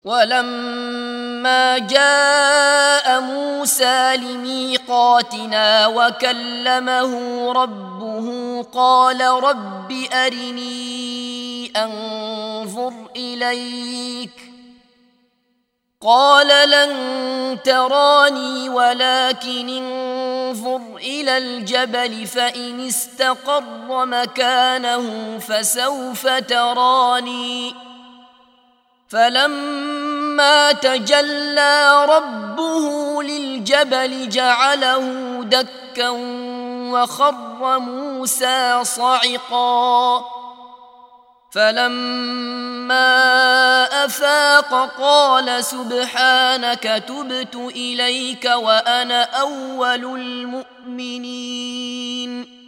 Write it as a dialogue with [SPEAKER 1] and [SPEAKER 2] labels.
[SPEAKER 1] ولما جاء موسى لميقاتنا وكلمه ربه قال رب أرني أنظر إليك قال لن تراني ولكن انظر إلى الجبل فإن استقر مكانه فسوف تراني فلما تجلى ربه للجبل جعله دكا وخر موسى صعقا فلما أفاق قال سبحانك تبت إليك وأنا أول المؤمنين